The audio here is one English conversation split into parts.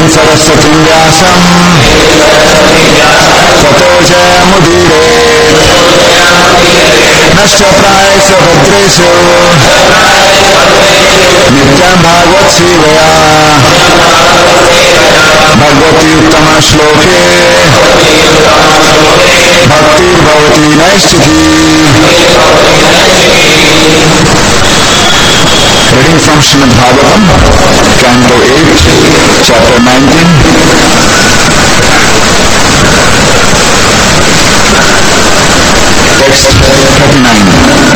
सरस्वती व्यासं ततो जयमुदीरे नश्च प्रायेषु भद्रेषु नित्यं भागवत सेवया भगवती उत्तम श्लोके भक्तिर्भवती नैष्ठिकी. Reading from Srimad Bhagavatam, Canto 8, Chapter 19. Text 39.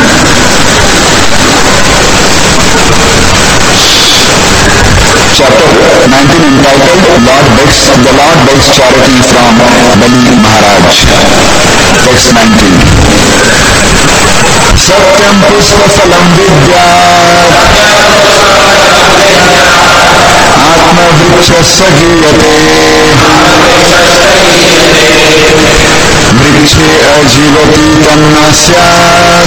Chapter 19 entitled The Lord Begs Charity from Bali Maharaj. Text 19. Satyam pushpa phalam vidyat atma vrikshasya giyate vrikshe ajivati tanna syad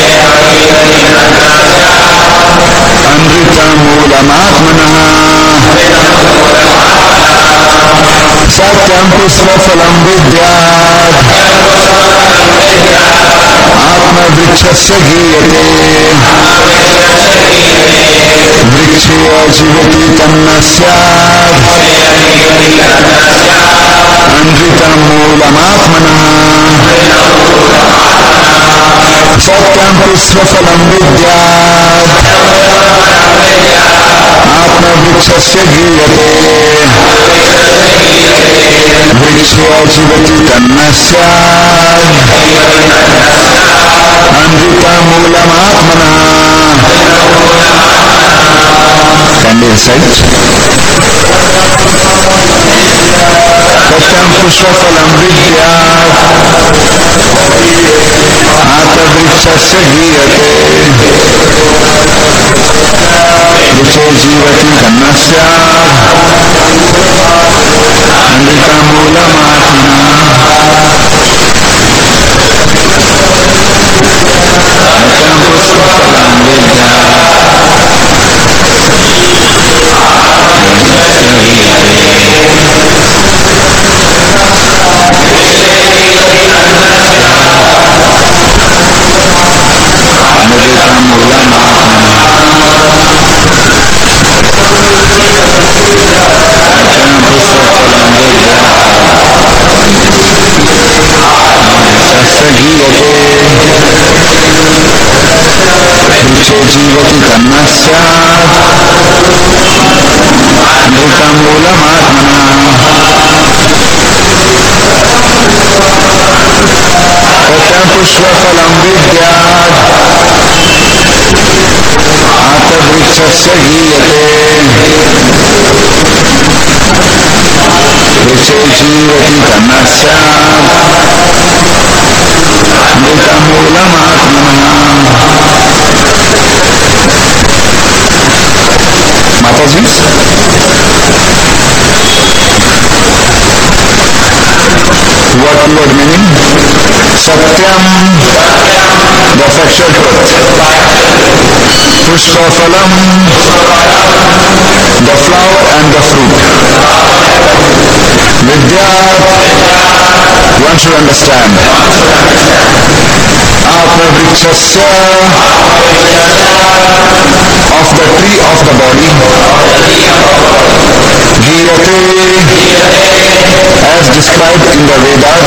amrita moolam-atmanah. Satyam pushpa phalam vidyat atma vrikshasya giyate vrikshe ajivati tanna syad amritam moolam-atmanah. Satyam pushpa phalam vidyat atma vrikshasya giyate vrikshe ajivati tanna syad amritam moolam-atmanah. Kindly recite. Satyam pushpa phalam vidyat atma vrikshasya giyate vrikshe jivati tanna syad amritam moolam-atmanah. जीवति तन्ना स्यात् अमृतं मूलमात्मनः. सत्यं पुष्पफलं विद्यात् आतवृक्षस्य गीयते वृक्षे जीवति तन्ना स्यात् अमृतं मूलमात्मनः. Mataji, what word meaning? Satyam, the factual truth. Pushpaphalam, the flower and the fruit. Vidyat, one should understand. Atma vrikshasya, of the tree of the body. Giyate, as described in the Vedas.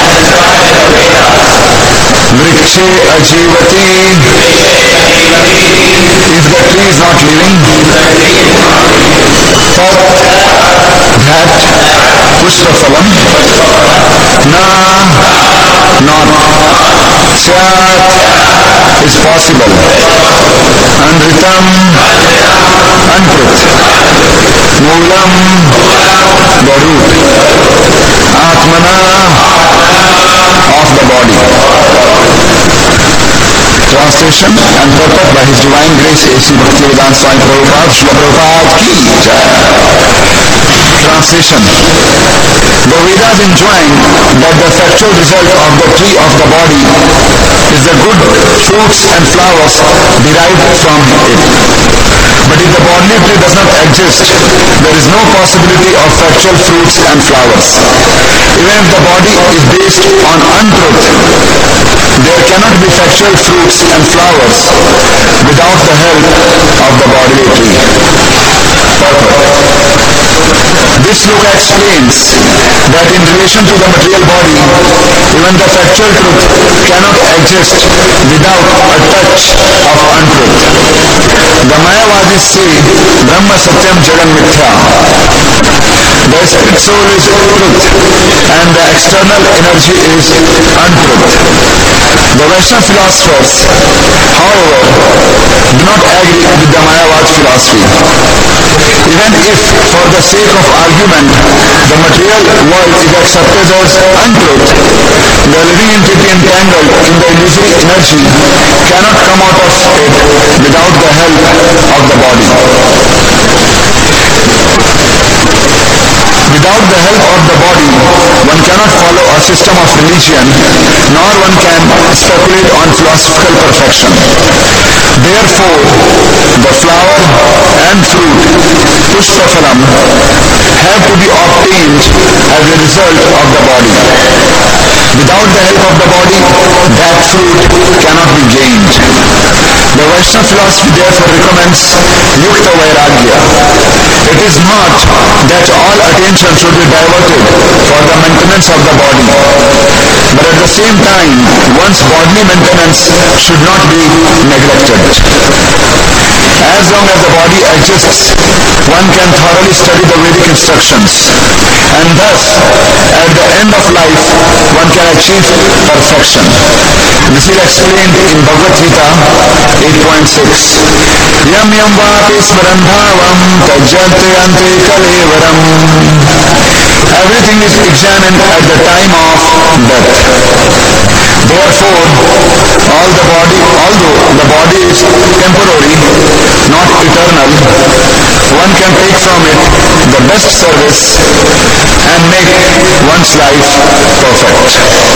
Vrikshe ajivati, if the tree is not living. Tat, that, pushpaphalam, na, not, syat, is possible. Anritam, untruth. Moolam, the root. Atmana, of the body. Translation and purport by His Divine Grace A.C. Bhaktivedanta Swami Prabhupada, Srila Prabhupada ki Jai. Translation. The Vedas enjoin that the factual result of the tree of the body is the good fruits and flowers derived from it. But if the bodily tree does not exist, there is no possibility of factual fruits and flowers. Even if the body is based on untruth, there cannot be factual fruits and flowers without the help of the bodily tree. This sloka explains that in relation to the material body, even the factual truth cannot exist without a touch of untruth. The Mayavadis say, Brahma Satyam Jagan Mithya. The spirit soul is truth and the external energy is untruth. The Vaishnava philosophers, however, do not agree with the Mayavad philosophy. Even if, for the sake of argument, the material world is accepted as untruth, the living entity entangled in the illusory energy cannot come out of it without the help of the body. Without the help of the body, one cannot follow a system of religion, nor one can speculate on philosophical perfection. Therefore, the flower and fruit, pushpaphalam, have to be obtained as a result of the body. Without the help of the body, that fruit cannot be gained. The Vaishnava philosophy therefore recommends Yukta Vairagya. It is not that all attention should be diverted for the maintenance of the body, but at the same time, one's bodily maintenance should not be neglected. As long as the body exists, one can thoroughly study the Vedic instructions, and thus, at the end of life, one can achieve perfection. This is explained in Bhagavad Gita 8.6. Yam yam vapi smaran bhavam tajyate ante kalevaram. Everything is examined at the time of death. Therefore, although the body is temporary, not eternal, one can take from it the best service and make one's life perfect.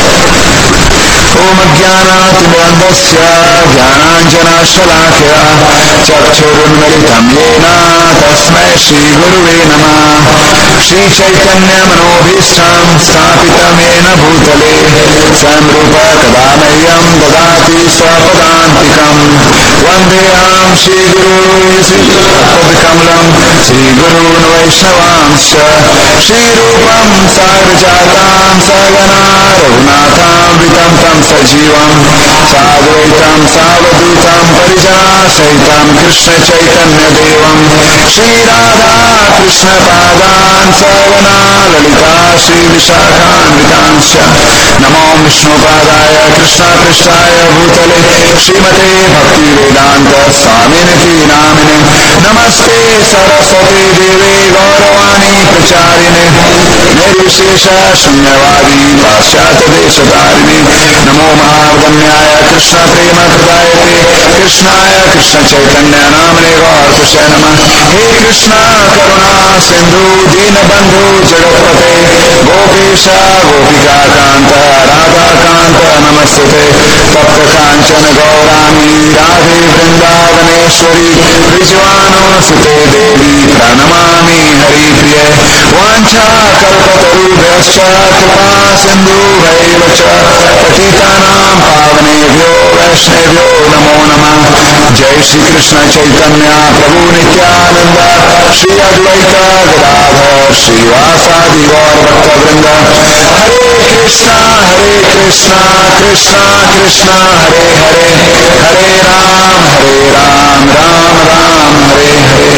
Om Jnanatimirandasya Jnananjana Shalakya Chakshurunmilitam Yena Tasmai Shri Guruve Namah. Shri Chaitanya Manobhishtam Sthapitam Yena Bhutale Samrupa Kadamahyam Dadati Swapadantikam Vandeyam Shri Guru Padkamalam Shri Gurun Vaishnavamscha Shri Rupam Sarvajatam Sagana Raghunatham Vitam Tam Sajivam Sadvaitam Savadutam Parijana Sahitam Krishna Chaitanya Devam Shri Radha Krishna Padan Savana Lalita Shri Vishakhan Vitansya Namo Vishnu Padaya Krishna Krishnaya Bhutale Srimate Bhakti Vedanta Swaminiti Namine Namaste Saraswati Devi Gauravani Pracharine Nirvishesha Shunyavadi Paschata Deshatarine Namo Mahavanyaya Krishna Prema Pradayate Krishnaya Krishna Chaitanya Namane Gaur Kushay Namah. He Krishna Karuna Sindhu Dinabandhu Jagatpate Gopesha Gopika Kanta Radha Kanta Namastute Tapta Kanchana Gaurani Radhe Vrindavaneshwari Vrijvano Sute Devi Pranamami Hari Priye Vancha Kalpatarubhyascha Kripa Sindhu Vaivacha Patitanam Pavanebhyo Vaishnavyo Namo Namah. Jai Shri Krishna Chaitanya Prabhu Nityananda Shri Advaita Gadadhar Shri Vasadi Gaur Bhakta Vrinda. Hare Krishna Krishna Krishna Hare Hare Hare Ram Ram Ram Hare Hare.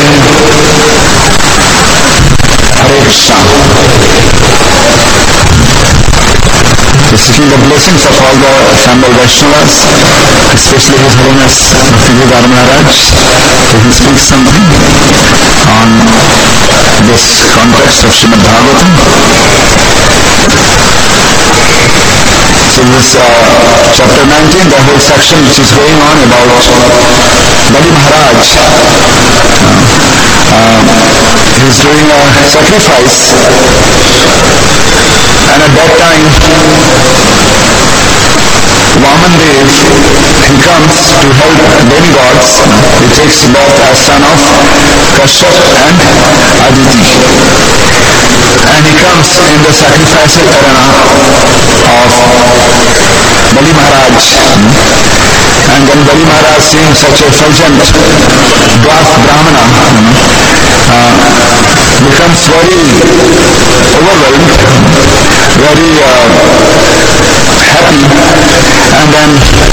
Hare Krishna. Seeking the blessings of all the assembled Vaishnavas, especially His Holiness Bhakti-Vedanta Maharaj, so he speaks something on this context of Srimad Bhagavatam. So this chapter 19, the whole section which is going on about Bali Maharaj, he is doing a sacrifice And at that time, Vamandev, he comes to help demigods. He takes birth as son of Kashyap and Aditi. And he comes in the sacrificial arena of Bali Maharaj. And when Bali Maharaj seeing such a fulgent dwarf Brahmana, becomes very overwhelmed, very happy, and then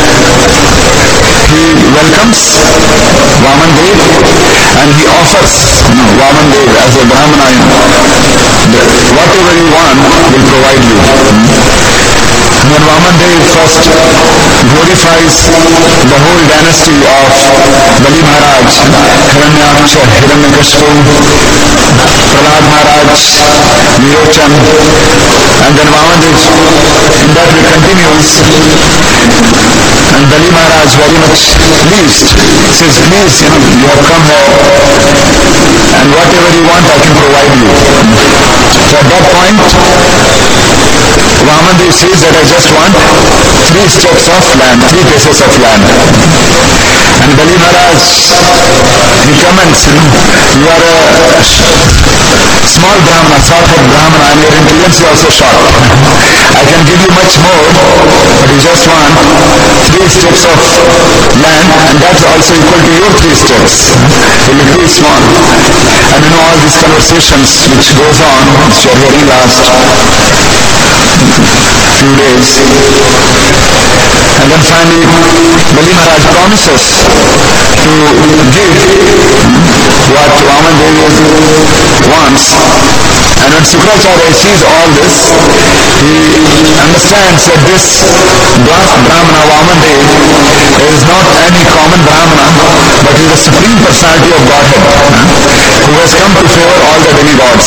he welcomes Vamandev and he offers Vamandev as a Brahmana, whatever you want will provide you. When Vamandev first glorifies the whole dynasty of Bali Maharaj, Hiranyaksha, Hiranyakashipu, Prahlad Maharaj, Nirochan, and then Vamandev in that way continues, and Bali Maharaj very much pleased, says, please, you have come here and whatever you want I can provide you. So at that point, Vamandev says that I just want 3 steps of land, 3 pieces of land. And Bali Maharaj, he comments, you are a small Brahmana, short-head Brahmana, and your intelligence is also short. I can give you much more, but you just want 3 steps of land, and that's also equal to your 3 steps. It will be small. And all these conversations which goes on, which you are hearing last few days. And then finally, Bali Maharaj promises to give what Vamandev wants. And when Sukracharya sees all this, he understands that this Brahmana Vamandev is not any common Brahmana, but is the Supreme Personality of Godhead, who has come to favor all the demigods.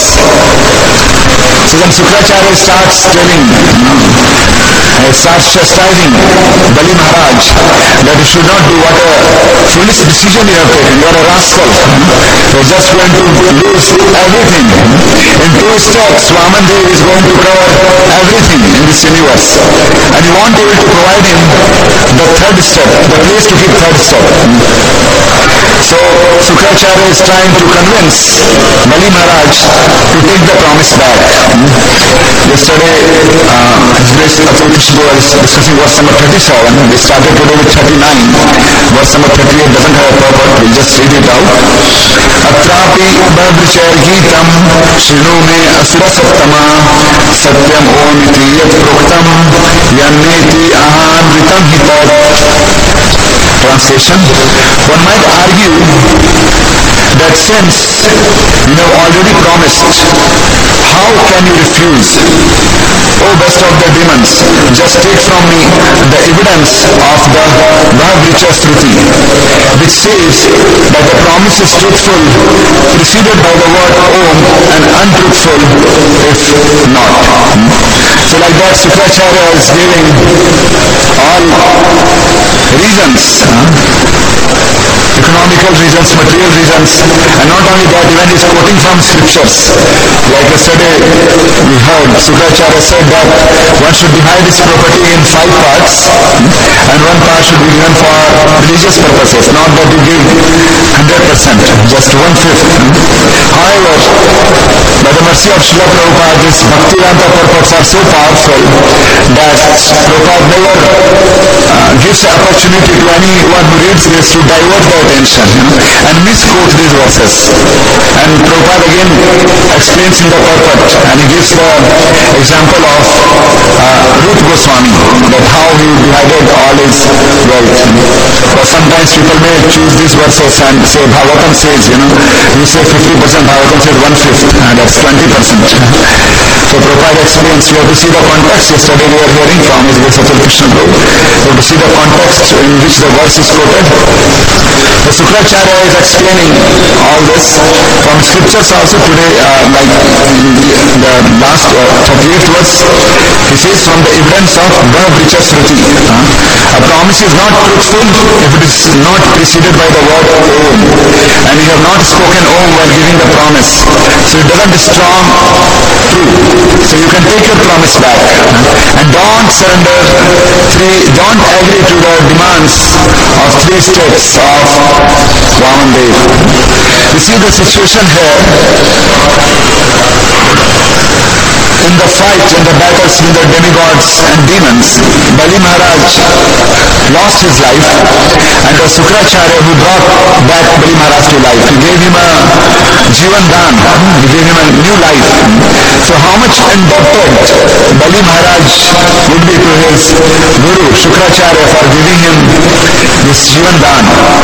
So then Sukracharya starts telling, starts chastising Bali Maharaj that you should not do what a foolish decision you have taken. You are a rascal. You are just going to lose everything. In 2 steps, Vamandev is going to cover everything in this universe. And you won't be able to provide him the 3rd step, the place to keep 3rd step. So Sukracharya is trying to convince Bali Maharaj to take the promise back. Yesterday, His Grace Krishna was discussing verse number 37. We started today with 39. Verse number 38 doesn't have a purport. We'll just read it out. Atrapi Bhadrachar Geetam Shinu me Asura Sattama Satyam Omiti Yat Proktam Yanneti Ahanritam Hitat. Translation. One might argue that since you have already promised, how can you refuse? O best of the demons, just take from me the evidence of the Bhagavricha Shruti, which says that the promise is truthful, preceded by the word Om, and untruthful if not. So like that, Sukracharya is giving all reasons, economical reasons, material reasons, and not only that, even he's quoting from scriptures. Like yesterday we heard Sukracharya said that one should divide his property in 5 parts, and 1 part should be given for religious purposes, not that you give 100%, just 1/5. However, by the mercy of Srila Prabhupada, these Bhaktivedanta purports are so powerful that Prabhupada never gives the opportunity to anyone who reads this to divert the attention and misquote these verses. And Prabhupada again explains in the purport, and he gives the example of Rupa Goswami, that how he divided all his wealth. Or sometimes people may choose these verses and say Bhagavatam says, you say 50%, Bhagavatam says 1/5, that's 20%. So Prabhupada explains, you have to see the context. Yesterday we were hearing from His Grace Satyam Krishna Prabhu. You have to see the context in which the verse is quoted. The Sukracharya is explaining all this from scriptures also today, like the last 38th verse, he says, from the evidence of Bricha Shruti. A promise is not truthful if it is not preceded by the word Om. And you have not spoken Om while giving the promise. So it doesn't strong true. So you can take your promise back. And don't surrender don't agree to the demands of 3 steps of Vaman Dev. You see the situation here. In the fight, in the battles with the demigods and demons, Bali Maharaj lost his life, and the Sukracharya who brought back Bali Maharaj to life, he gave him a Jivan Dan, he gave him a new life. So how much indebted Bali Maharaj would be to his Guru Shukracharya for giving him this Jivan Dan.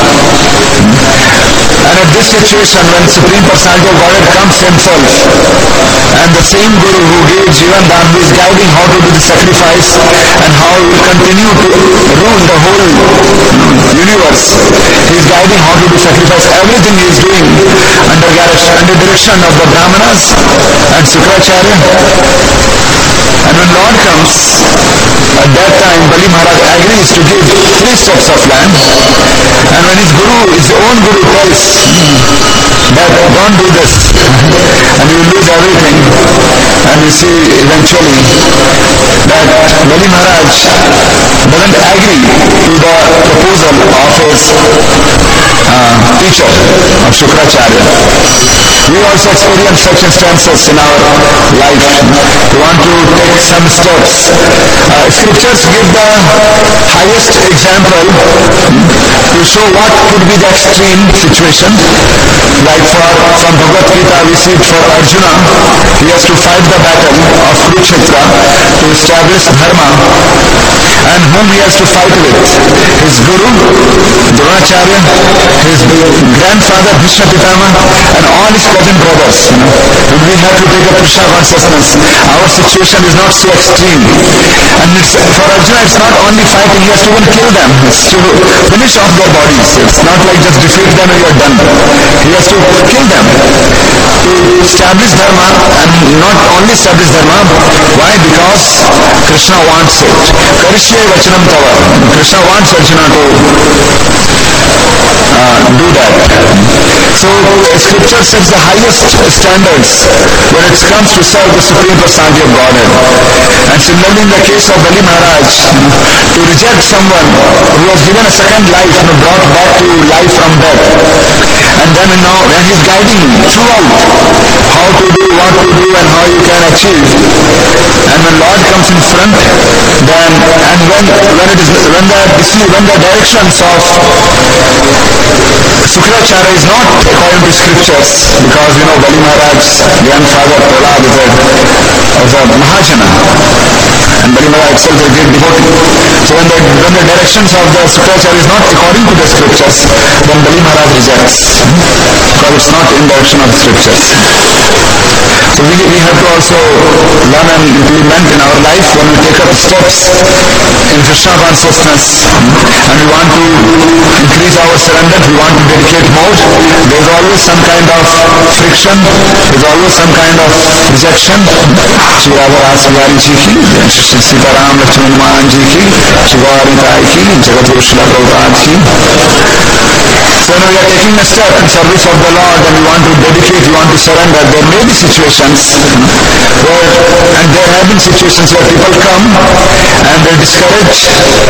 And at this situation, when Supreme Personality of Godhead comes himself, and the same Guru who gave Jivan Dan, who is guiding how to do the sacrifice and how he will continue to rule the whole universe, he is guiding how to do sacrifice. Everything he is doing under direction of the Brahmanas and Sukracharya. And when Lord comes, at that time Bali Maharaj agrees to give 3 steps of land, and when his own Guru tells that don't do this and you will lose everything, and we see eventually that Bali Maharaj doesn't agree to the proposal of his teacher of Shukracharya. We also experience such instances in our life. We want to take some steps. Scriptures give the highest example to show what could be the extreme situation. Like from Bhagavad Gita we see for Arjuna, he has to fight the battle of Kurukshetra to establish Dharma, and whom he has to fight with? His Guru, Dronacharya, his grandfather Bhishma Pitama, and all his cousin brothers. We have to take a Krishna consciousness. Our situation is not so extreme. And for Arjuna it's not only fighting, he has to even kill them. It's to finish off their bodies. It's not like just defeat them and you are done. He has to kill them to establish Dharma, and not only establish Dharma. Why? Because Krishna wants it. Karishye Vachanam Tava. Krishna wants Arjuna to do that. So scripture sets the highest standards when it comes to serve the Supreme Personality of Godhead. And similarly in the case of Bali Maharaj, to reject someone who was given a second life, brought back to life from death, and then now when he's guiding throughout how to do, what to do, and how you can achieve, and when Lord comes in front, then and when the directions of Sukracharya is not according to scriptures, because Bali Maharaj's grandfather Prahlad was a Mahajana, and Bali Maharaj itself is a great devotee. So when the directions of the Sukracharya is not according to the scriptures, then Bali Maharaj rejects, because it's not in direction of the scriptures. So we have to also learn and implement in our life when we take up steps in Krishna consciousness, and we want to increase our surrender, we want to dedicate more. There is always some kind of friction, there is always some kind of rejection. Shri Radha Rasa Bihari Ji ki, Shri Sitaram Lakshman Maan Ji ki, Shri Gauri Rai ki, Jagat Guru Srila Prabhupada ki. So when we are taking a step in service of the Lord and we want to dedicate, we want to surrender, there may be situations where, and there have been situations where people come and they discourage.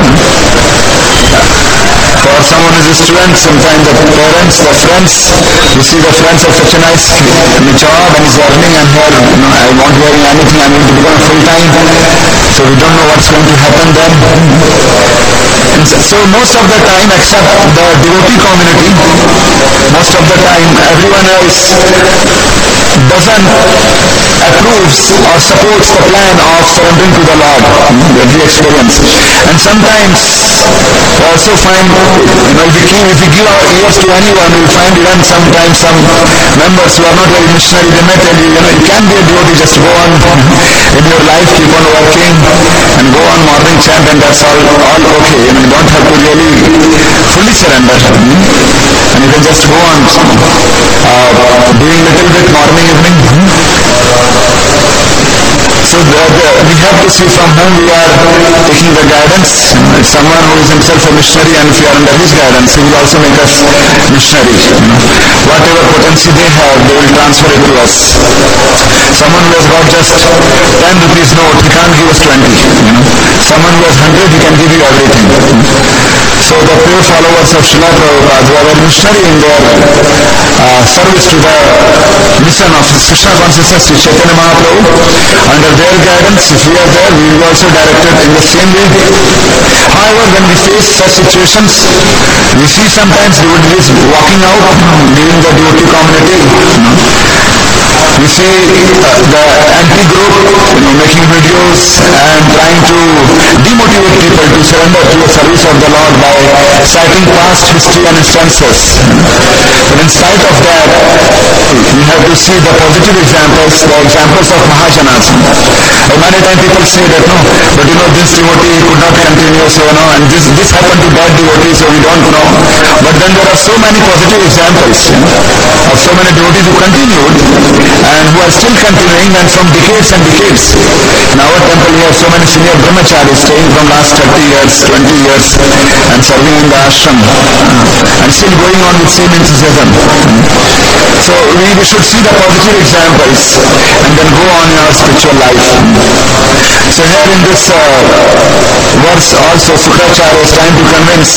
For someone who is a student, sometimes the parents, the friends, you see the friends have such a nice job and is earning, and here, I won't be earning anything, I'm going to become full-time. So we don't know what's going to happen then. And so most of the time, except the devotee community, most of the time everyone else doesn't approves or supports the plan of surrendering to the Lord that we experience. And sometimes we also find, if we give our ears to anyone, we find even sometimes some members who are not very missionary, they may tell you, you can be a devotee, just go on in your life, keep on working and go on morning chant, and that's all okay. You don't have to really fully surrender, and you can just go on doing little bit morning, evening. we have to see from whom we are taking the guidance. If someone who is himself a missionary, and if we are under his guidance, he will also make us missionary. Whatever potency they have, they will transfer it to us. Someone who has got just 10 rupees note, he can't give us 20. Someone who has 100, he can give you everything. So the pure followers of Srila Prabhupada, who are very missionary in their service to the mission of Krishna consciousness, Sri Chaitanya Mahaprabhu, under their guidance, if we are there, we will also directed in the same way. However, when we face such situations, we see sometimes devotees walking out, leaving the devotee community. We see the anti-group making videos and trying to demotivate people to surrender to the service of the Lord by citing past history and instances. But in spite of that, we have to see the positive examples, the examples of Mahajanas. Many times people say that no, but this devotee could not continue, so and this happened to that devotee, so we don't know. But then there are so many positive examples of so many devotees who continued and who are still continuing, and from decades and decades. In our temple we have so many senior brahmacharis staying from last 30 years, 20 years and serving in the ashram and still going on with same enthusiasm. So we should see the positive examples and then go on in our spiritual life. So here in this verse also Sukracharya is trying to convince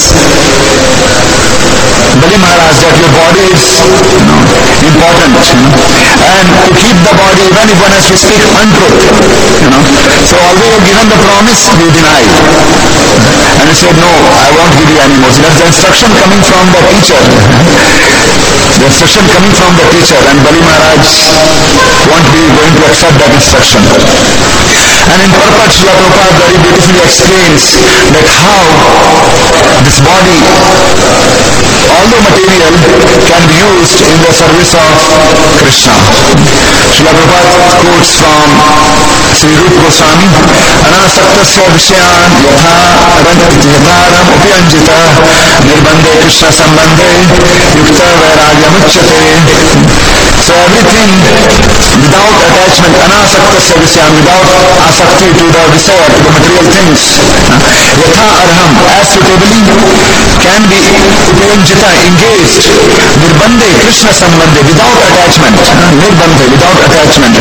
Bali Maharaj that your body is important, and to keep the body even if one has to speak untruth. So although you are given the promise, you deny. And he said, no, I won't give you any more. So that's the instruction coming from the teacher. The instruction coming from the teacher, and Bali Maharaj won't be going to accept that instruction. And in purport, Srila Prabhupada very beautifully explains that how this body, although material, can be used in the service of Krishna. Srila Prabhupada quotes from Sri Rupa Goswami, Anasaktasya Vishyan Yatha Rantityaram Upyanjita Nirbandhe Krishna Sambandhe Yukta Vairagyam Uchyate. So everything without attachment, Anasaktasya Vishyan, without asakti to the Visaya, to the material things, Yatha Arham, as suitably can be Upyanjita, engaged, Nirbandhe Krishna Sambandhe, without attachment, Nirbandhe, without attachment,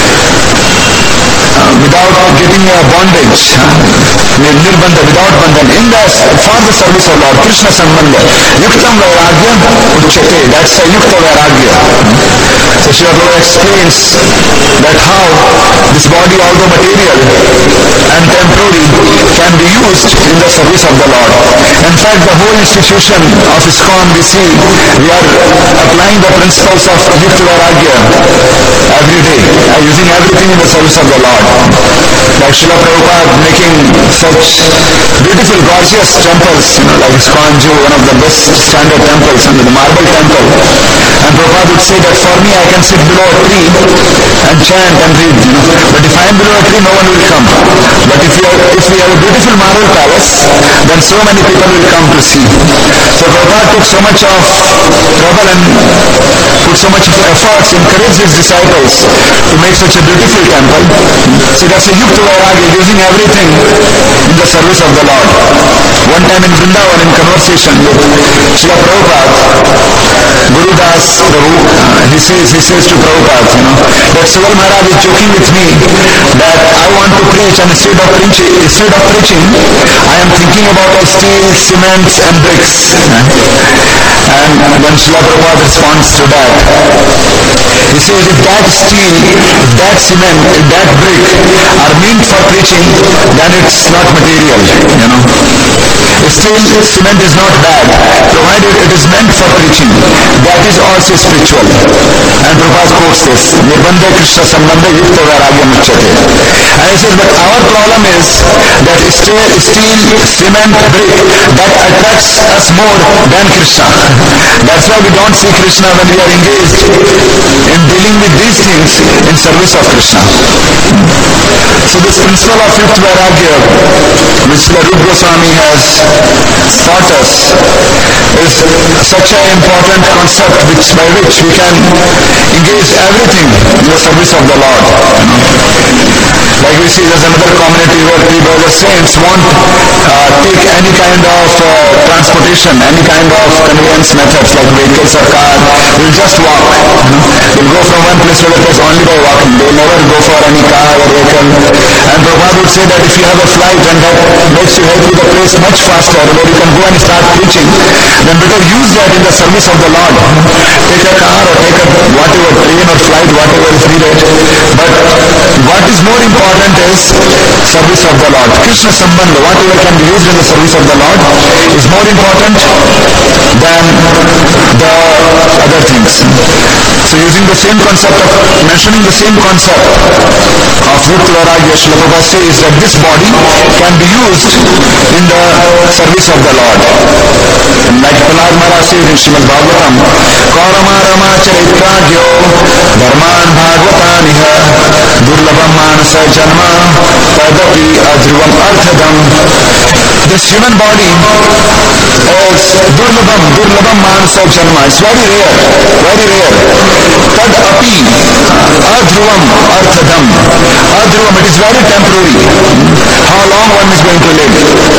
without getting a bondage, Nirbandha, without bandhan, in the, for the service of Lord, Krishna Sambandha, Yuktam Vairagya Uchyate, that's a Yukta Vairagya. So Srila Prabhupada explains that how this body, although material and temporary, can be used in the service of the Lord. In fact, the whole institution of ISKCON, we see, we are applying the principles of Yukta Vairagya every day, using everything in the service of the Lord. Like Srila Prabhupada making such beautiful, gorgeous temples, like ISKCON Jew, one of the best standard temples, and the marble temple. And Prabhupada would say that for me, I can sit below a tree and chant and read, but if I am below a tree, no one will come. But if we have a beautiful marble palace, then so many people will come to see. So Prabhupada took so much of trouble and put so much of efforts, encouraged his disciples to make such a beautiful temple. So that's a Yukta Vairagya, using everything in the service of the Lord. One time in Vrindavan, in conversation with Srila Prabhupada, Guru Das Prabhu, he says to Prabhupada, that Sugal Maharaj is joking with me that I want to preach, and instead of preaching, I am thinking about all steel, cements and bricks. And when Srila Prabhupada responds to that, he says, if that steel, if that cement, if that brick are meant for preaching, then it's not material, If steel, cement is not bad, provided it is meant for preaching, that is also spiritual. And Prabhupada quotes this, Nirbandhe Krishna Sambandhe Yukta Vairagya Uchyate. And he says, but our problem is that steel, cement, brick, that attracts us more than Krishna. That's why we don't see Krishna when we are engaged in dealing with these things in service of Krishna. So this principle of Yukta Vairagya, which Srila Rupa Goswami has taught us, is such an important concept by which we can engage everything in the service of the Lord. Like we see there's another community where three brothers saints won't take any kind of transportation, any kind of conveyance methods like vehicles or car. They'll just walk. They'll go from one place to the place only by walking. They'll never go for any car or vehicle. And Prabhupada would say that if you have a flight and that makes you head to the place much faster where you can go and start preaching, then better use that in the service of the Lord. Take a car or take a whatever train or flight, whatever is needed. But what is more important is service of the Lord. Krishna Sambandha, whatever can be used in the service of the Lord is more important than the other things. So using the same concept of, mentioning the same concept of Vruta Vairagya, Srila Prabhupada says that this body can be used in the service of the Lord. And like Prahlad Maharaj says in Srimad Bhagavatam, Kaurama Rama Charitragyo Dharman Bhagavataniha Durlabham Manasa Janma Tadapi Adhruvam Arthadam. This human body is Durlabham Manasa Janma. It's very rare, very rare. Tadapi Adhruvam Arthadam. Adhruvam, it is very temporary. How long one is going to live?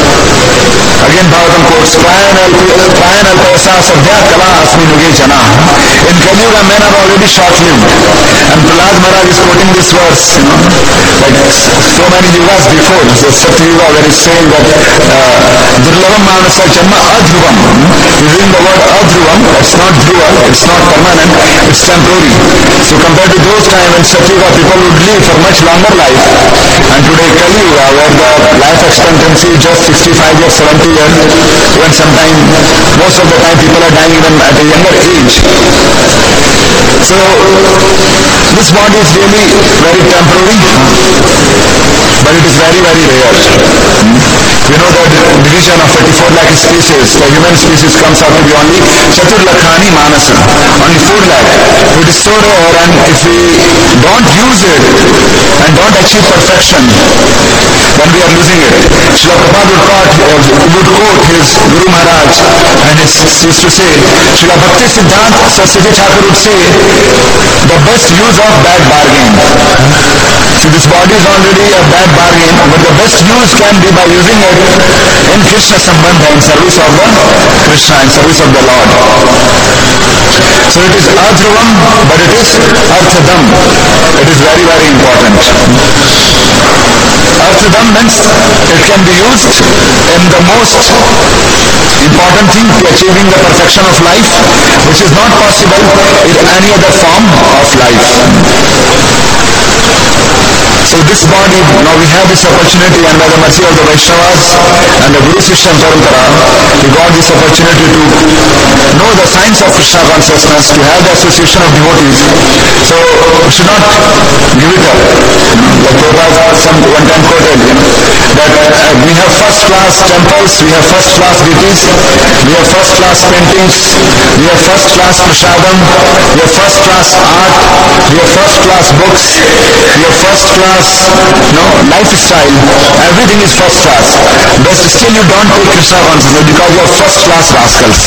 Again Bhagavatam quotes, Prayan Alpayasa Sadhya Kala Asmi Nuge Jana. In Kali Yuga men are already short-lived. And Prahlad Maharaj is quoting this verse, like so many yugas before. So Satya Yuga where he's saying that Durlabham Manasa Janma Adhruvam. Using the word Adhruvam, it's not Dhruva, it's not permanent, it's temporary. So compared to those times in Satya Yuga, people would live for much longer life. And today Kali Yuga, where the life expectancy is just 65 years, 70 years, when sometimes, most of the time people are dying even at a younger age. So this body is really very temporary, but it is very, very rare. We know that division of 34 lakh species, the human species comes out to be only Chatur Lakhani Manasa, only 4 lakh. It is so rare, and if we don't use it and don't achieve perfection, then we are losing it. Srila Prabhupada would quote his Guru Maharaj, and he used to say, Srila Bhakti Siddhanta Saraswati Thakur would say, the best use of bad bargain. So this body is already a bad bargain, but the best use can be by using it in Krishna Sambandha, in service of the Krishna, in service of the Lord. So it is Adhruvam, but it is Arthadam. It is very, very important. Arthadam means it can be used in the most important thing to achieving the perfection of life, which is not possible in any other form of life. So this body, now we have this opportunity, and by the mercy of the Vaishnavas and the Guru Sishya Parampara, we got this opportunity to know the science of Krishna consciousness, to have the association of devotees. So we should not give it up. Like Prabhupada one time quoted, that we have first-class temples, we have first-class deities, we have first-class paintings, we have first-class prasadam, we have first-class art, we have first-class books, we have first-class lifestyle. Everything is first-class. But still you don't take Krishna consciousness because you are first-class rascals.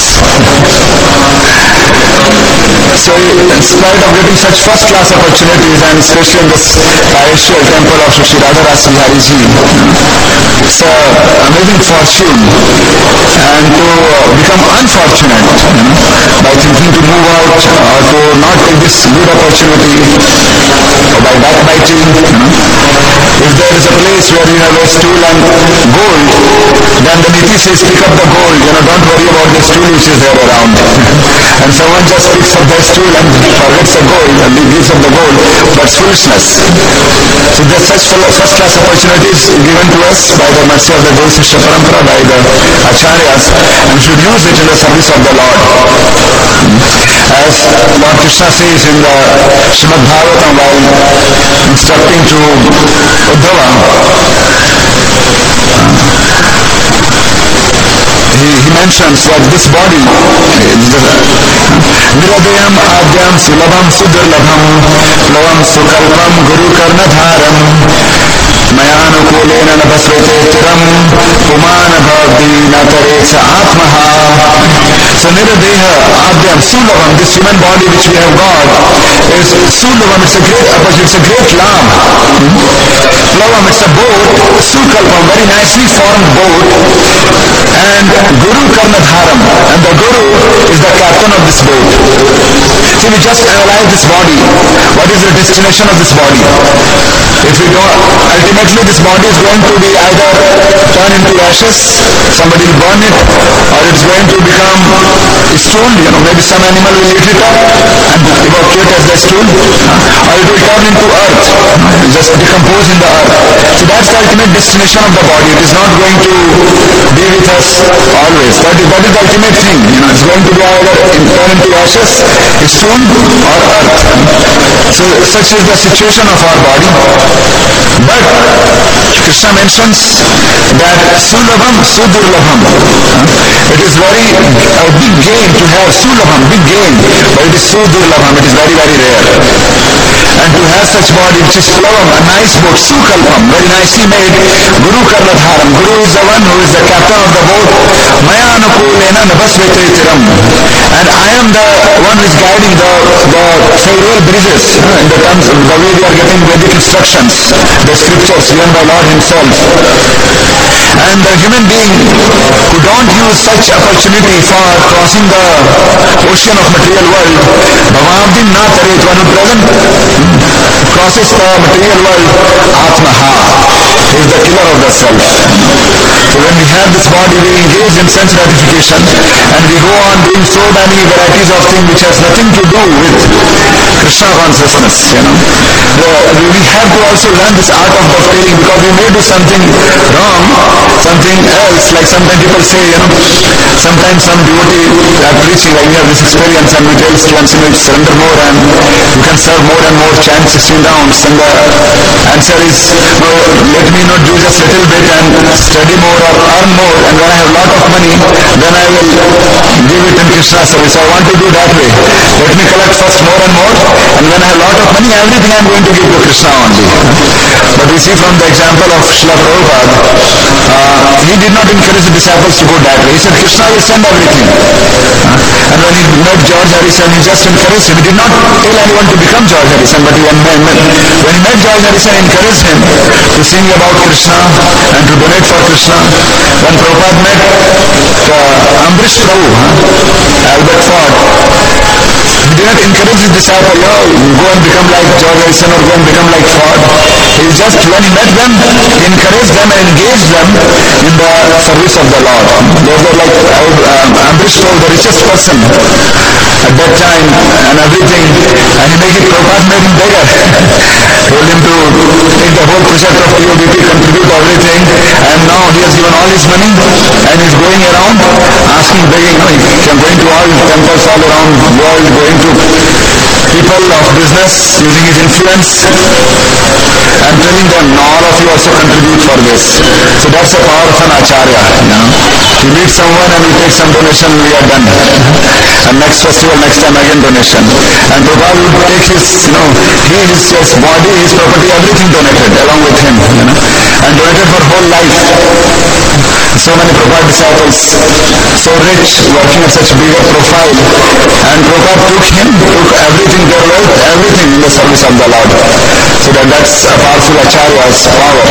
So in spite of getting such first-class opportunities, and especially in this Parishal temple of Shri Radharas Bihari Ji, it's an amazing fortune, and to become unfortunate by thinking to move out or to not take this good opportunity by backbiting. If there is a place where you have a stool and gold, then the Niti says pick up the gold, don't worry about the stool which is there around. And someone just picks up the stool and forgets the gold and gives up the gold, but foolishness. So there are such first-class opportunities given to us by the mercy of the Guru Sishya Parampara, by the Acharyas, and we should use it in the service of the Lord. As Lord Krishna says in the Srimad Bhagavatam, while instructing to Uddhava, he mentions that this body, Viradayam Adyam Sulabham Sudurlabham Plavam Sukalpam Guru Karnadharam Mayanukulena Nabhasvete Tiram Pumana Bhavdi Natarecha Atmaha. So Niradeha Adyam Sulabham, this human body which we have got is Sulabham, it's a great opportunity, it's a great lamb. Plavam, it's a boat, Sukalpam, very nicely formed boat, and Guru Karnadharam, and the Guru is the captain of this boat. See, we just analyze this body. What is the destination of this body? If we don't, ultimately this body is going to be either turn into ashes, somebody will burn it, or it's going to become stool, maybe some animal will eat it up and evacuate as the stool, or it will turn into earth, just decompose in the earth. So that's the ultimate destination of the body. It is not going to be with us always. That is the ultimate thing. It's going to be either turn into ashes, stone, or earth. So such is the situation of our body. But Krishna mentions that Sulabham, Sudurlabham. It is very a big gain to have Sulabham, big gain, but it is Sudurlabham, it is very, very rare. And to have such body which is Plavam, a nice boat, Sukalpam, very nicely made, Guru Karnadharam. Guru is the one who is the captain of the boat. Maya Anukulena Nabasvetetiram. And I am the one who is guiding the several bridges in the terms of the way we are getting Vedic instructions, the scriptures given by Lord Himself. And the human being who don't use such opportunity for crossing the ocean of material world, Bhavavdin na taret, one who doesn't crosses the material world, Atmaha is the killer of the self. So when we have this body, we engage in sense gratification, and we go on doing so many varieties of things which has nothing to do with Krishna consciousness. We have to also learn this art of dovetailing, because we may do something wrong, something else, like sometimes people say, sometimes some devotee are preaching, like we have this experience, and we tell students, surrender more and you can serve more and more, chant 16 rounds, and the answer is, no, let me not do just little bit and study more or earn more, and when I have lot of money, then I will give it in Krishna service. I want to do that way. Let me collect first more and more, and when I have lot of money, everything I am going to give to Krishna only. But we see from the example of Srila Prabhupada, he did not encourage the disciples to go that way. He said, Krishna will send everything. And when he met George Harrison, he just encouraged him. He did not tell anyone to become George Harrison, but when he met George Harrison, he encouraged him to sing about Krishna and to donate for Krishna. When Prabhupada met Ambrish Prabhu, Albert Ford, he did not encourage his disciple, go and become like George Harrison or go and become like Ford. He just, when he met them, he encouraged them and engaged them in the service of the Lord. Those were like Ambrish Prabhu, the richest person at that time and everything, and he made it, Prabhupada made him beggar. Told him to take the whole project of TOBP, contribute everything, and now he has given all his money and he's going around asking, begging, I'm going to all temples all around the world, going to people of business using his influence and telling them, all of you also contribute for this. So that's the power of an acharya. You meet someone and you take some donation, we are done. And next festival, next time again donation. And Prabhupada would take his, his body, his property, everything donated along with him, and donated for whole life. So many Prabhupada disciples, so rich, working at such bigger profile, and Prabhupada took everything, their wealth, everything in the service of the Lord. So that's a powerful acharya's power.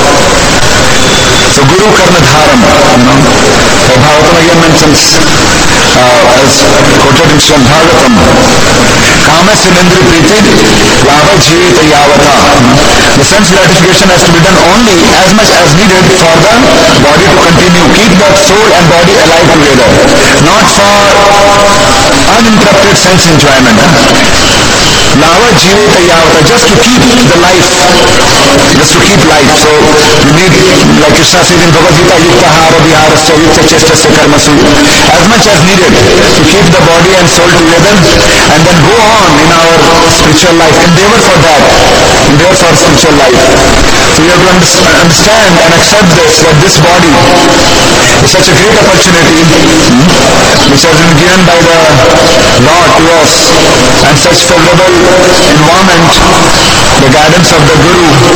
So Guru Karnadharam, Bhagavatam again mentions, as quoted in Srimad Bhagavatam, Kama Sinendri Priti Lava Jivita Yavata. The sense gratification has to be done only as much as needed for the body to continue. Keep the soul and body alive together. Not for uninterrupted sense enjoyment. Lava Jivita Yavata, just to keep the life. Just to keep life. So you need, like Krishna says in Bhagavad Gita, Yukta Hara Viharasya Yukta Chestasya Karmasu, as much as needed to keep the body and soul together, and then go on in our spiritual life. Endeavor for that. Endeavor for spiritual life. So we have to understand and accept this, that this body is such a great opportunity which has been given by the Lord to us, and such favorable environment, the guidance of the Guru,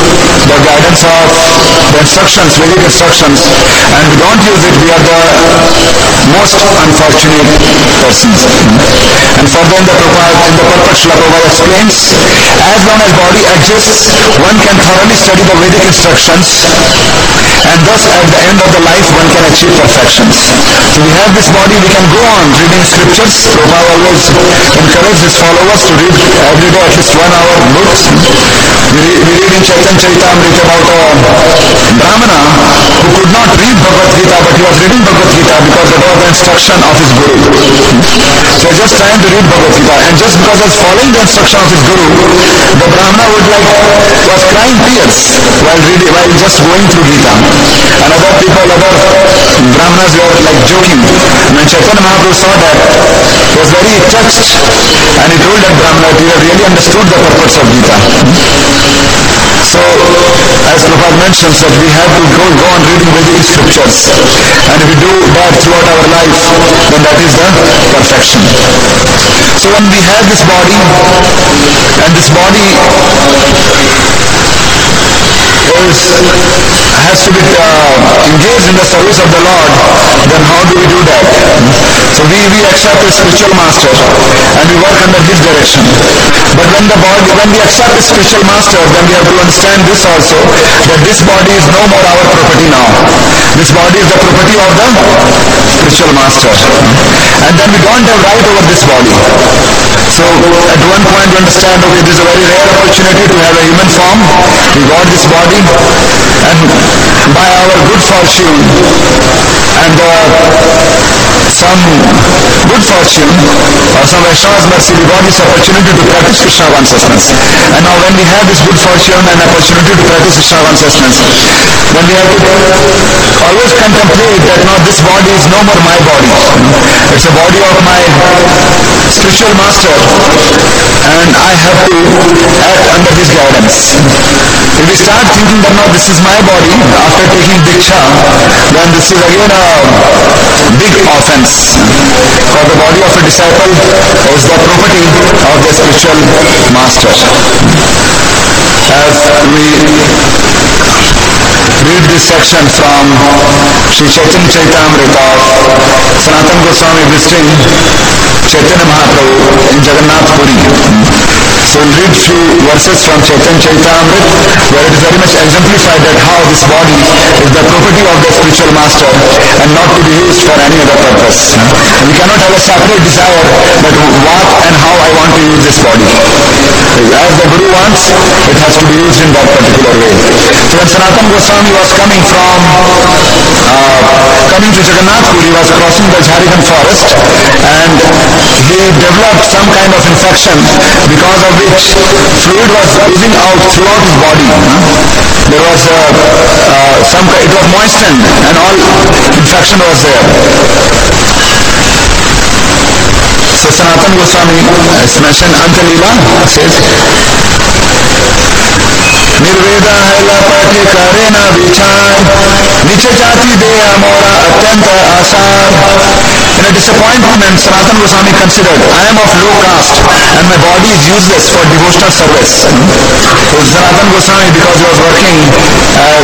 the guidance of the instructions, Vedic instructions, and we don't use it, we are the most unfortunate persons. And further in the purport, Srila Prabhupada explains, as long as body exists, one can thoroughly study the Vedic instructions, and thus at the end of the life one can achieve perfections. So we have this body, we can go on reading scriptures. Prabhupada always encourages his followers to read every day at least 1 hour books. We read in Chaitanya Charitamrita about a Brahmana who could not read Bhagavad Gita, but he was reading Bhagavad Gita because that was the instruction of his Guru. So he was just trying to read Bhagavad Gita, and just because he was following the instruction of his Guru, the Brahmana was crying tears while just going through Gita. And other Brahmanas were like joking. When Chaitanya Mahaprabhu saw that, he was very touched, and he told that Brahmana that he had really understood the purpose of Gita. So, as Prabhupada mentions, that we have to go on reading Vedic scriptures, and if we do that throughout our life, then that is the perfection. So when we have this body, and this body has to be engaged in the service of the Lord, then how do we do that? So we accept a spiritual master and we work under his direction. But when we accept a spiritual master, then we have to understand this also, that this body is no more our property now. This body is the property of the spiritual master. And then we don't have right over this body. So at one point we understand, okay, this is a very rare opportunity to have a human form. We got this body, and by our good fortune and some good fortune or some Vaishnava's mercy, we got this opportunity to practice Krishna consciousness. And now when we have this good fortune and opportunity to practice Krishna consciousness, then we have to always contemplate that now this body is no more my body. It's a body of my spiritual master, and I have to act under his guidance. If we start thinking that now this is my body after taking Diksha, then this is again a big offense. For the body of a disciple is the property of the spiritual master. As we read this section from Sri Chaitanya Charitamrita of Sanatana Goswami visiting Chaitanya Mahaprabhu in Jagannath Puri. So we'll read few verses from Chaitanya Charitamrita where it is very much exemplified that how this body is the property of the spiritual master and not to be used for any other purpose. We cannot have a separate desire that what and how I want to use this body. As the Guru wants, it has to be used in that particular way. So when Sanatana Goswami was coming to Jagannath Puri, he was crossing the Jharikand forest, and he developed some kind of infection because of which fluid was oozing out throughout his body. There was it was moistened and all infection was there. So Sanatana Goswami, as mentioned, Antalila says, निर्वेदा है लपट करे न विचार नीचे जाति दे मोरा अत्यंत आसार. In a disappointment, Sanatana Goswami considered, I am of low caste and my body is useless for devotional service. So Sanatana Goswami, because he was working as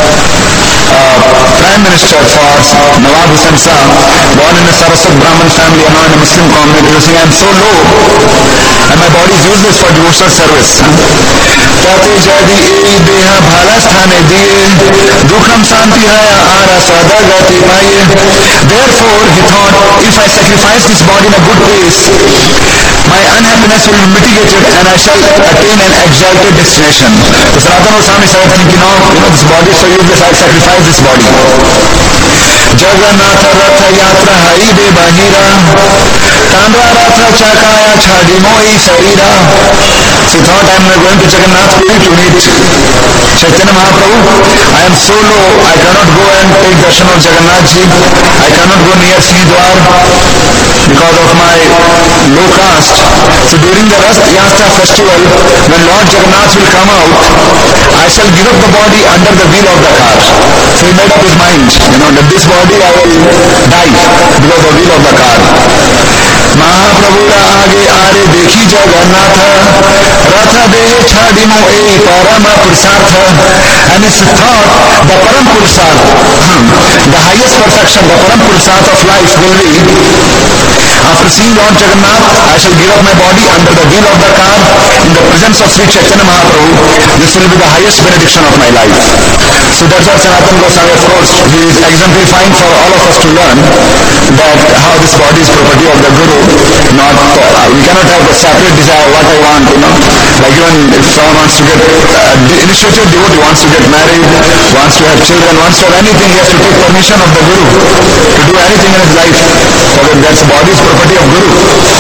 Prime Minister for Nawab Hussain Shah, born in a Saraswat Brahmin family and now in a Muslim community, he was saying, I am so low and my body is useless for devotional service. Tate jadi deha bhala sthane diye dukham shanti haya ara sadagati paye. Therefore he thought, if I sacrifice this body in a good place, my unhappiness will be mitigated and I shall attain an exalted destination. So Sanatana Goswami started thinking, this body is so useless, I'll sacrifice this body. Jagannatha Ratha Yatra Hari De Bahira Tandra Ratha Chakaya Chadi Moi Sarira. So he thought, I am going to Jagannath Puri to meet Chaitanya Mahaprabhu. I am so low, I cannot go and take darshan of Jagannath Ji. I cannot go near Sinidwar because of my low caste. So during the Ras Yatra festival, when Lord Jagannath will come out, I shall give up the body under the wheel of the car. So he made up his mind, that this body I will die because of the wheel of the car. महाप्रभुरा आगे आरे देखी जगन्नाथ रथ देह छाड़िमो ए परम पुरुषार्थ. And it's thought the param purusharth, the highest perfection, the param purusharth of life will be, after seeing Lord Jagannath, I shall give up my body under the wheel of the car in the presence of Sri Chaitanya Mahaprabhu. This will be the highest benediction of my life. So that's what Sanatana Goswami, of course, he is exemplifying for all of us to learn that how this body is property of the Guru. Not we cannot have a separate desire what I want, like even if someone wants to get initiated devotee wants to get married, wants to have children, wants to have anything, he has to take permission of the Guru to do anything in his life. So that's the body's property of Guru.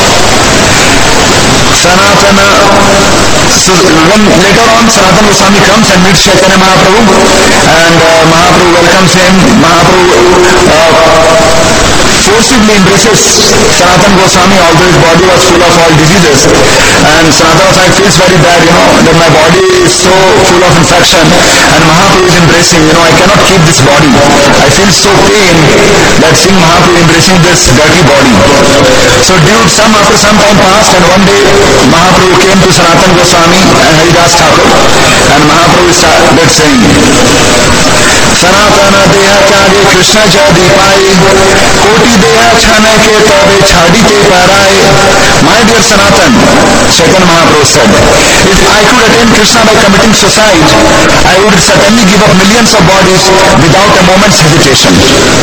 Sanatana, so when later on Sanatana Goswami comes and meets Chaitanya Mahaprabhu, and Mahaprabhu welcomes him. Mahaprabhu forcibly embraces Sanatana Goswami, although his body was full of all diseases, and Sanatana Goswami feels very bad, that my body is so full of infection, and Mahaprabhu is embracing, I cannot keep this body. I feel so pain that seeing Mahaprabhu embracing this dirty body. So after some time passed, and one day Mahaprabhu came to Sanatana Goswami and Haridas Thakur, and Mahaprabhu started saying, Sanatana deha tyage Krishna jadi pai, koti deha chhane ke tabe chhadite parai. My dear Sanatan, Chaitanya Mahaprabhu said, if I could attain Krishna by committing suicide, I would certainly give up millions of bodies without a moment's hesitation.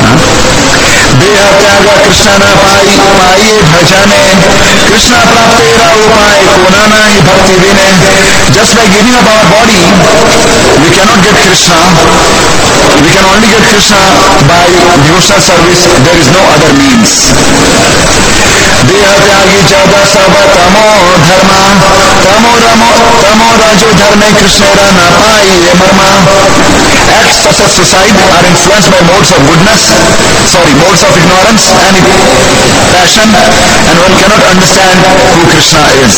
Deha tyaga Krishna na pai, paiye bhajane, Krishna praptera upay, kona nahi bhakti vine. Just by giving up our body, we cannot get Krishna. We can only get Krishna by devotional service. There is no other means. Deha tyagi jada saba tamo dharma, tamo rajo dharme Krishnera na pai marma. Acts such as suicide are influenced by modes of ignorance and passion, and one cannot understand who Krishna is.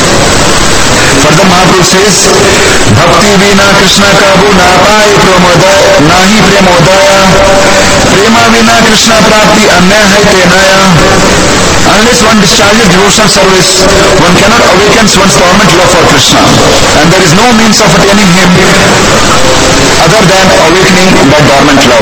Further Mahaprabhu says, Bhakti vina Krishna kabu na pai pramodaya, nahi premodaya, prema vina Krishna prapti anya hai tenaya. Unless one discharges devotional service, one cannot awaken one's dormant love for Krishna, and there is no means of attaining him other than awakening that dormant love.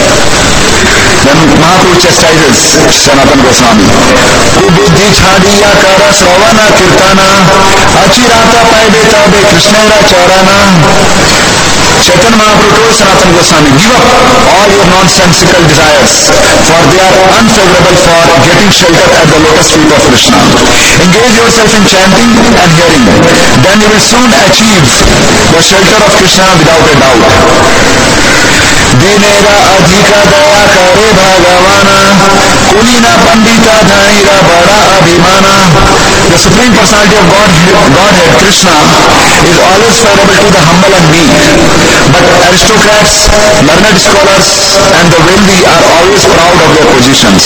Then Mahaprabhu chastises Sanatana Goswami. Buddhi chhadiya kara sravana kirtana, achirata paide tabe Krishnera charana. Chaitanya Mahaprabhu told Sanatana Goswami, give up all your nonsensical desires, for they are unfavorable for getting shelter at the lotus feet of Krishna. Engage yourself in chanting and hearing, then you will soon achieve the shelter of Krishna without a doubt. Dinera adhika daya kare bhagavana, kulina pandita dhaira bada abhimana. The Supreme Personality of Godhead, Krishna, is always favorable to the humble and meek. But aristocrats, learned scholars, and the wealthy are always proud of their positions.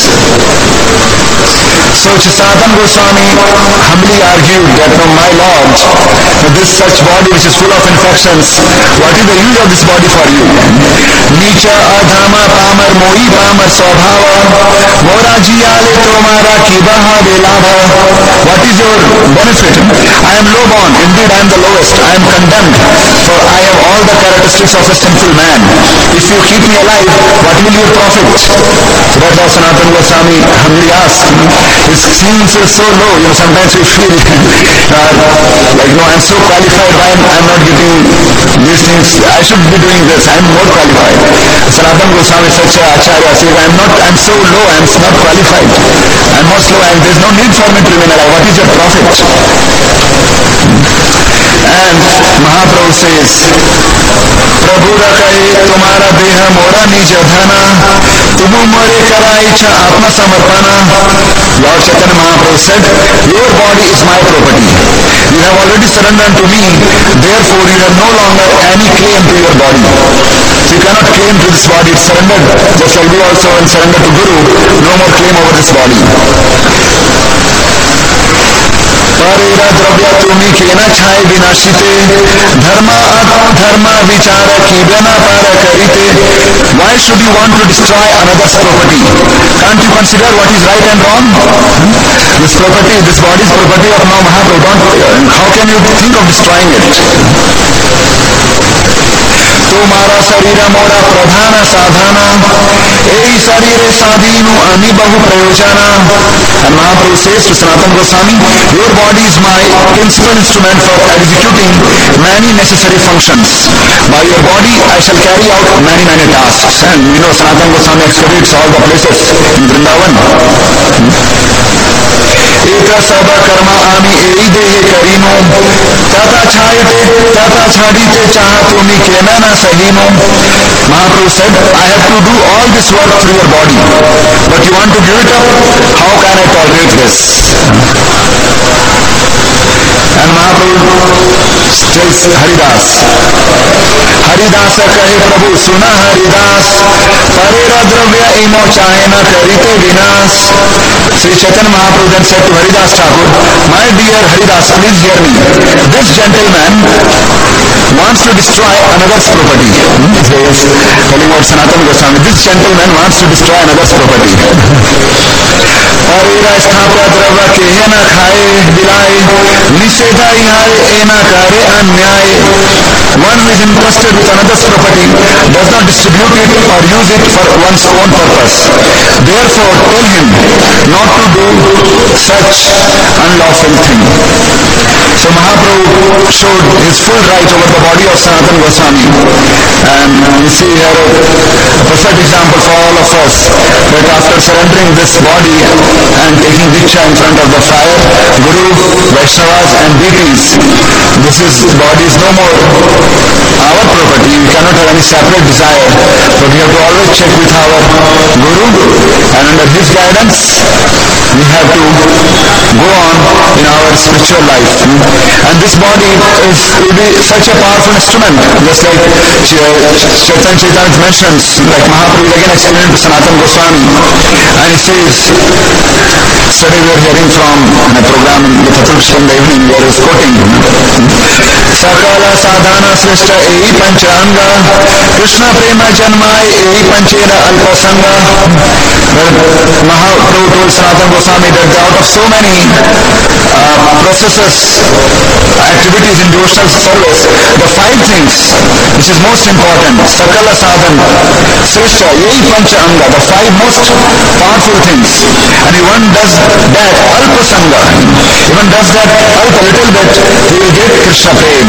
So Sanatana Goswami humbly argued that, my Lord, this such body which is full of infections, what is the use of this body for you? Nicha adhama pamar mohi pamar swabhava, mora jiyale tomara kibaha velabha. What is your benefit? I am low born, indeed I am the lowest, I am condemned, for I have all the characteristics of a sinful man. If you keep me alive, what will you profit? So that's how Sanatana Goswami humbly asked. It seems so low, sometimes we feel I'm so qualified, why I'm not getting these things, I should be doing this, I'm more qualified. Sanatana Goswami such a acharya says, I'm so low, I'm not qualified, I'm more slow, and there's no need for me to remain alive. What is your profit? And Mahaprabhu says, Prabhu rakaye tumhara deha mora nij dhana, tumu more karai cha atma samarpana. Lord Chaitanya Mahaprabhu said, your body is my property. You have already surrendered to me, therefore you have no longer any claim to your body. So you cannot claim to this body, it's surrendered. Just like we also when surrender to Guru, no more claim over this body. Parera dravya tumi kena chai vinashite, dharma adharma vichara ki bena para karite. Why should you want to destroy another's property? Can't you consider what is right and wrong? This property, this body's property of now Mahaprabhu, how can you think of destroying it? तुम्हारा शरीर मोरा प्रधान साधना यही शरीर साधीनु अनि बहु प्रयोजना. And Mahaprabhu says to Sanatana Goswami, your body is my principal instrument for executing many necessary functions. By your body I shall carry out many tasks. And you know Sanatana Goswami excavates all the places in Vrindavan. एक सब कर्म आमी एई देहे करीनो तथा छाड़ीते चाह तुमी केना ना सहीनो. Mahaprabhu said, I have to do all this work through your body, but you want to give it up? How can I tolerate this? And Mahaprabhu tells Haridas, Haridas कहे प्रभु सुना हरिदास परेरा द्रव्य इमो चाहे न करिते विनाश. Sri Chaitanya Mahaprabhu then said to Haridas Thakur, my dear Haridas, please hear me. This gentleman wants to destroy another's property. He is telling about Sanatana Goswami. This gentleman wants to destroy another's property. Perera स्थाप्य द्रव्य केहे न खाए दिलाए निषेधा इहारे ए न करे अन्याय. One who is interested with another's property does not distribute it or use it for one's own purpose. Therefore, tell him not to do such unlawful thing. So Mahaprabhu showed his full right over the body of Sanatana Goswami. And we see here a perfect example for all of us, that after surrendering this body and taking Diksha in front of the fire, Guru, Vaishnavas and deities, this body is no more our property. We cannot have any separate desire, but we have to always check with our Guru, and under his guidance we have to go on in our spiritual life. And this body will be such a powerful instrument, just like Chaitanya mentions, like Mahaprabhu again explained to Sanatana Goswami, and he says, today we are hearing from a program in the Tatruksha in the evening where he is quoting, Sakala sadhana srishta ei panchanga Krishna prema janmai ei panchera alpasanga. Mahaprabhu told Sanatana Goswami that out of so many processes, activities in devotional service, the 5 things which is most important, Sakala sadhana srishta ei panchanga, the 5 most powerful things, and if one does that alpasanga, even does that alpa little bit, he will get Krishna prema.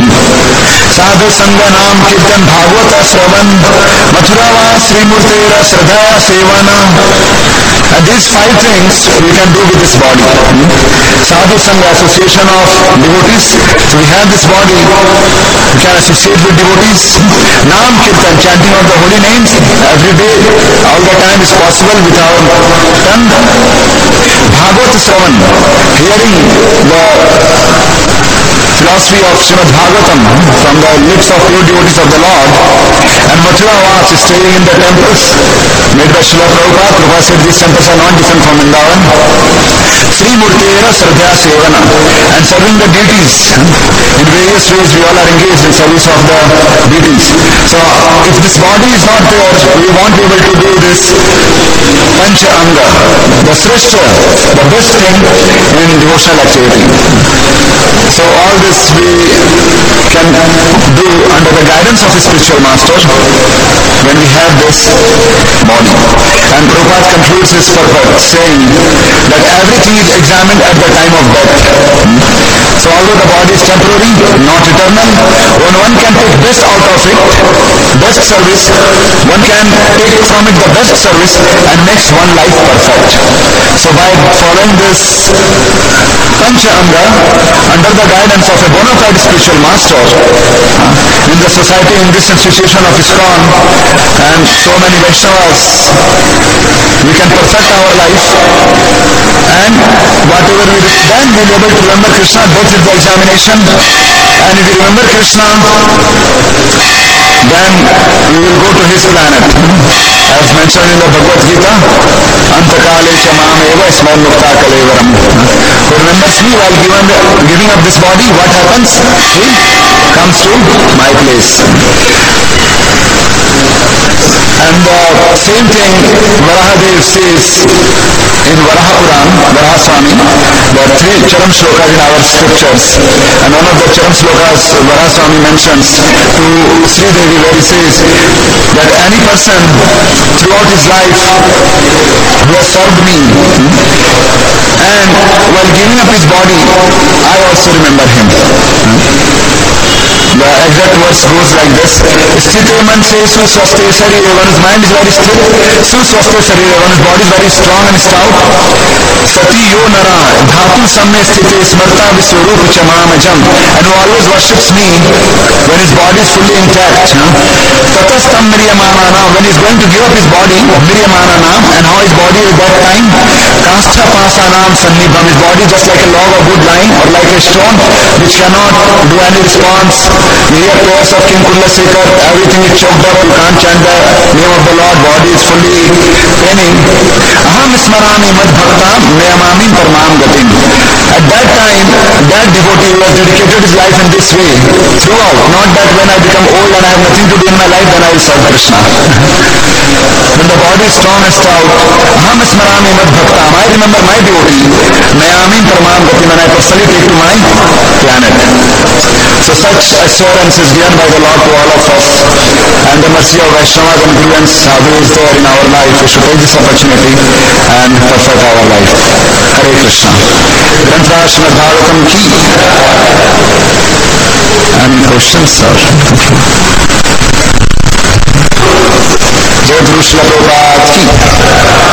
साधु संग नाम कीर्तन भागवत श्रवण मथुरावा श्रीमूर्तेरा श्रद्धा सेवना. And these 5 things we can do with this body. Sadhu Sangha, association of devotees. So we have this body, we can associate with devotees. Naam Kirtan, chanting of the holy names every day, all the time is possible with our tongue. Bhagavad Shravan, hearing the philosophy of Srimad Bhagavatam from the lips of pure devotees of the Lord. And Mathura Vas is staying in the temples made by Srila Prabhupada. Prabhupada said these temples are not different from Vrindavan. Sri Murtera Sradhya Sevana, and serving the deities. In various ways we all are engaged in service of the deities. So if this body is not there, we won't be able to do this Pancha Anga, the Srishta, the best thing in devotional activity. So all this we can do under the guidance of a spiritual master when we have this body. And Prabhupada concludes his purport saying that everything is examined at the time of death. So although the body is temporary, not eternal, when one can take best out of it, best service, one can take from it the best service and makes one life perfect. So by following this Pancha Anga under the guidance of a bona fide spiritual master in the society, in this institution of ISKCON and so many Vaishnavas, we can perfect our life, and whatever we then we'll be able to remember Krishna. Death is the examination, and if we remember Krishna, then we will go to his planet. As mentioned in the Bhagavad Gita, Antakale Chamameva Sman Mukta Kalevaram. Who remembers me while giving up this body, what happens? He comes to my place. And And the same thing Varahadev says in Varaha Puran, Varaha Swami. There are three Charam Shlokas in our scriptures, and one of the Charam Shlokas Varaha Swami mentions to Sri Devi, where he says that any person throughout his life who has served me, and while giving up his body, I also remember him. The exact verse goes like this: Sthite man se suswaste sharire, one's mind is very still, suswaste sharire, one's body is very strong and stout. Sati yo nara dhatu samme sthite smarta viswarup chamamajam, and who always worships me when his body is fully intact. Tatastam miryamanana, when he is going to give up his body, miryamanana, and how his body at that time, kastha pasanam sannibham, his body just like a log of wood lying, or like a stone which cannot do any response. You hear prayers of King Kullasekar, everything is choked up, you can't chant the name of the Lord, body is fully paining. Aham smarami mad bhakta mayamami paramam gatim. At that time, that devotee was dedicated his life in this way throughout. Not that when I become old and I have nothing to do in my life, then I will serve Krishna. When the body is strong and stout, aham smarami mad bhakta, I remember my devotee, mayamim paramam gatim, and I personally take to my planet. So such assurance is given by the Lord to all of us, and the mercy of Vaishnavas and Guru and Sadhu is there in our life. We should take this opportunity and perfect our life. Hare Krishna. Granth Srimad Bhagavatam ki. Any questions, sir? Jai Guru Srila Prabhupada ki.